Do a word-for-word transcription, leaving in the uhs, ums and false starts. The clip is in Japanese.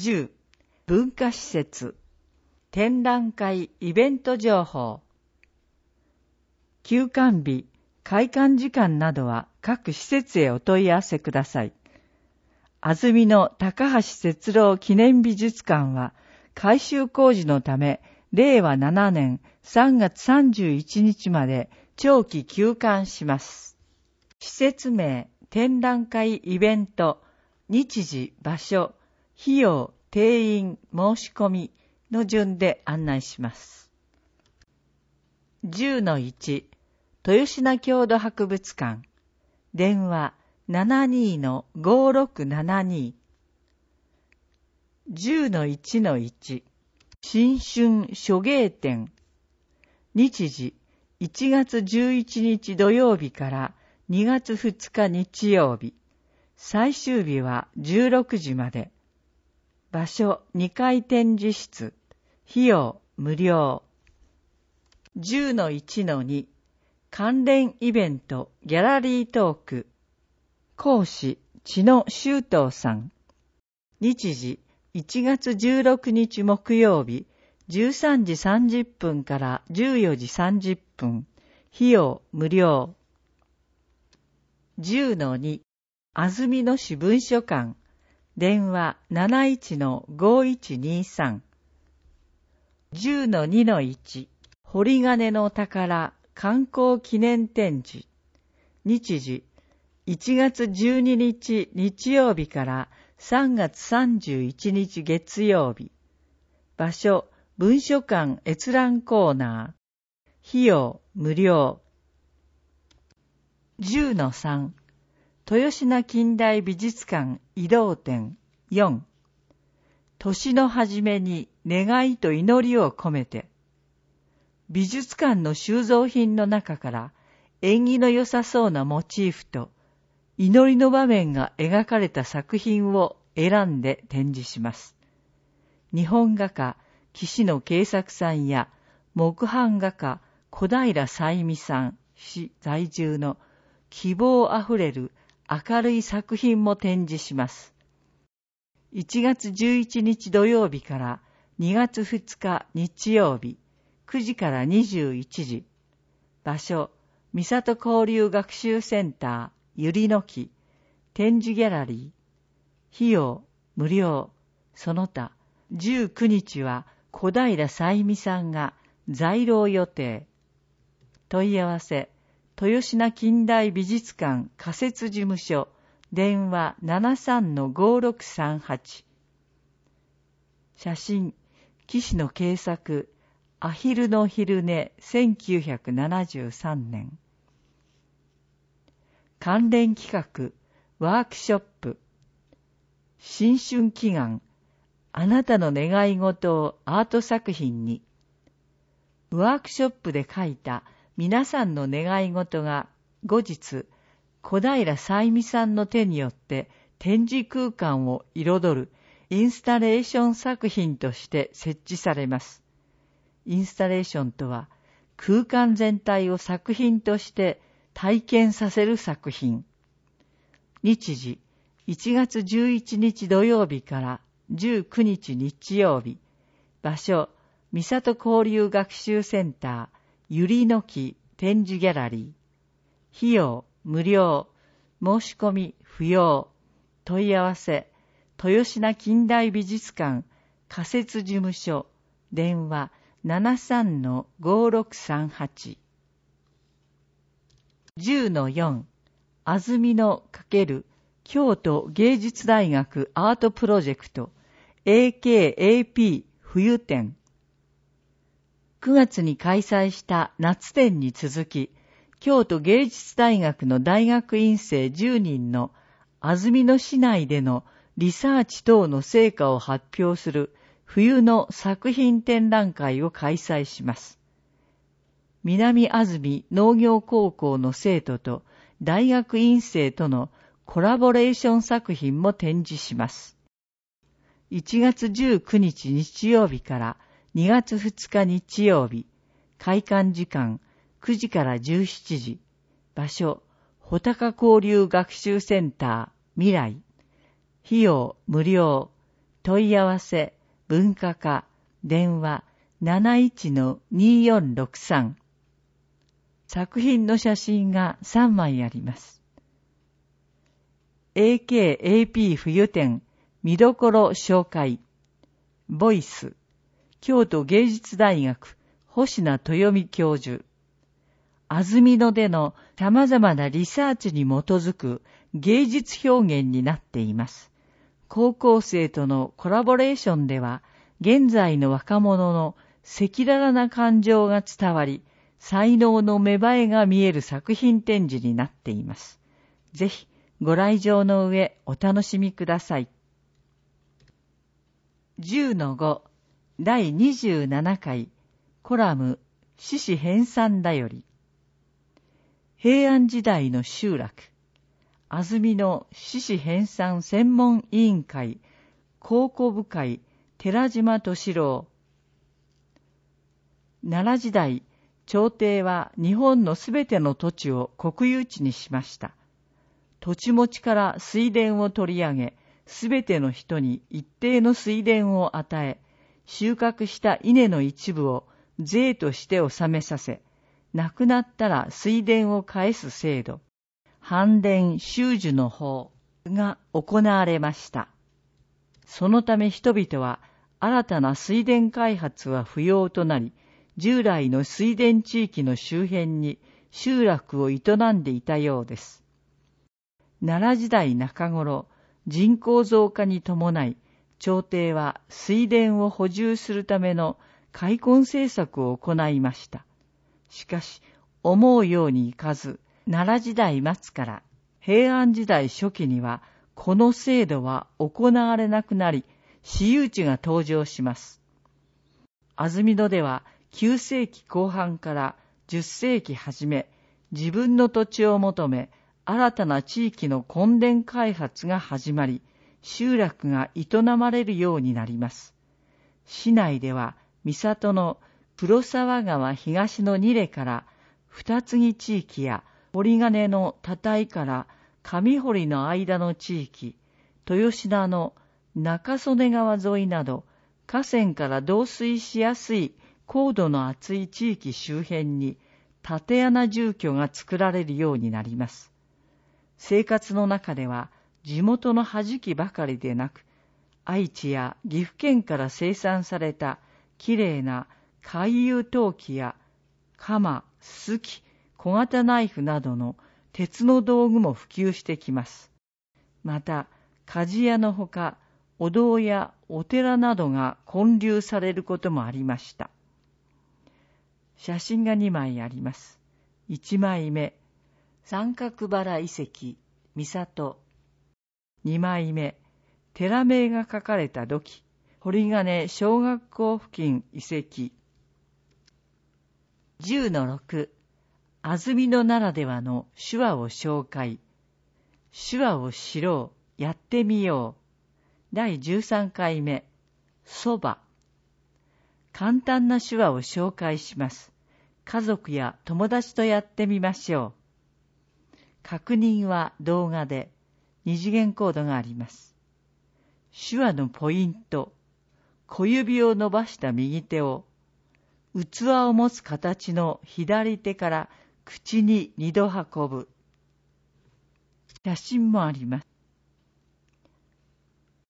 じゅう、文化施設、展覧会イベント情報。休館日、開館時間などは各施設へお問い合わせください。安曇野高橋節郎記念美術館は改修工事のため、れいわななねんさんがつさんじゅういちにちまで長期休館します。施設名、展覧会イベント、日時、場所、費用、定員、申し込みの順で案内します。じゅうのいち、豊品郷土博物館。電話 ななにーのごろくななに。じゅうのいちのいち、新春書芸展。日時、いちがつじゅういちにち土曜日からにがつふつか日曜日。最終日はじゅうろくじまで。場所にかい展示室。費用無料。じゅうのいちのに、関連イベントギャラリートーク。講師知野修東さん。日時いちがつじゅうろくにち木曜日じゅうさんじさんじゅっぷんからじゅうよじさんじゅっぷん。費用無料。じゅうのに、安曇野市文書館。電話 なないちのごいちにさん。じゅうのにのいち、堀金の宝観光記念展示。日時、いちがつじゅうににち日曜日からさんがつさんじゅういちにち月曜日。場所、文書館閲覧コーナー。費用無料。じゅうのさん、豊品近代美術館移動展よん。年の初めに願いと祈りを込めて。美術館の収蔵品の中から縁起の良さそうなモチーフと祈りの場面が描かれた作品を選んで展示します。日本画家岸野慶作さんや木版画家小平彩美さん市在住の希望あふれる明るい作品も展示します。いちがつじゅういちにち土曜日からにがつふつか日曜日くじからにじゅういちじ。場所、三郷交流学習センターゆりの木展示ギャラリー。費用無料。その他じゅうくにちは小平彩美さんが在廊予定。問い合わせ、豊品近代美術館仮設事務所。電話 ななさんのごろくさんはち。写真、岸野慶作、アヒルの昼寝せんきゅうひゃくななじゅうさんねん。関連企画、ワークショップ。新春祈願、あなたの願い事をアート作品に。ワークショップで書いた皆さんの願い事が後日、小平彩美さんの手によって展示空間を彩るインスタレーション作品として設置されます。インスタレーションとは空間全体を作品として体験させる作品。日時、いちがつじゅういちにち土曜日からじゅうくにち日曜日。場所、三郷交流学習センターゆりの木展示ギャラリー。費用無料。申し込み不要。問い合わせ、豊品近代美術館仮設事務所。電話 ななさんのごろくさんはち。じゅうのよん、安曇野×京都芸術大学アートプロジェクト エーケーエーピー 冬展。くがつに開催した夏展に続き、京都芸術大学の大学院生じゅうにんの安曇野市内でのリサーチ等の成果を発表する冬の作品展覧会を開催します。南安曇農業高校の生徒と大学院生とのコラボレーション作品も展示します。いちがつじゅうくにち日曜日からにがつふつか日曜日、開館時間くじからじゅうしちじ。場所、穂高交流学習センター未来。費用無料。 問い合わせ、文化課、電話 なないちのにーよんろくさん。作品の写真がさんまいあります。エーケーエーピー 冬展見どころ紹介。ボイス、京都芸術大学星名豊美教授。安曇野での様々なリサーチに基づく芸術表現になっています。高校生とのコラボレーションでは、現在の若者の赤裸々な感情が伝わり、才能の芽生えが見える作品展示になっています。ぜひご来場の上お楽しみください。じゅうのごだいにじゅうななかいコラム獅子編纂だより。平安時代の集落、安曇野獅子編纂専門委員会考古部会寺島敏郎。奈良時代、朝廷は日本のすべての土地を国有地にしました。土地持ちから水田を取り上げ、すべての人に一定の水田を与え、収穫した稲の一部を税として納めさせ、亡くなったら水田を返す制度、藩田収受の法が行われました。そのため人々は新たな水田開発は不要となり、従来の水田地域の周辺に集落を営んでいたようです。奈良時代中頃、人口増加に伴い、朝廷は水田を補充するための開墾政策を行いました。しかし、思うようにいかず、奈良時代末から平安時代初期には、この制度は行われなくなり、私有地が登場します。安曇野ではきゅうせいきこう半からじゅっせいき初め、自分の土地を求め、新たな地域の根田開発が始まり、集落が営まれるようになります。市内では、三郷の黒沢川東の二里から二継地域や堀金の多井から上堀の間の地域、豊品の中曽根川沿いなど河川から導水しやすい高度の厚い地域周辺に竪穴住居が作られるようになります。生活の中では地元の弾きばかりでなく、愛知や岐阜県から生産されたきれいな回遊陶器や鎌、すき、小型ナイフなどの鉄の道具も普及してきます。また、鍛冶屋のほか、お堂やお寺などが建立されることもありました。写真がにまいあります。いちまいめ、三角原遺跡、三郷。にまいめ、寺名が書かれた土器、堀金小学校付近遺跡。じゅうのろく、安曇野ならではの手話を紹介。手話を知ろう、やってみよう。だいじゅうさんかいめ、そば。簡単な手話を紹介します。家族や友達とやってみましょう。確認は動画で、二次元コードがあります。手話のポイント。小指を伸ばした右手を、器を持つ形の左手から口に二度運ぶ。写真もあります。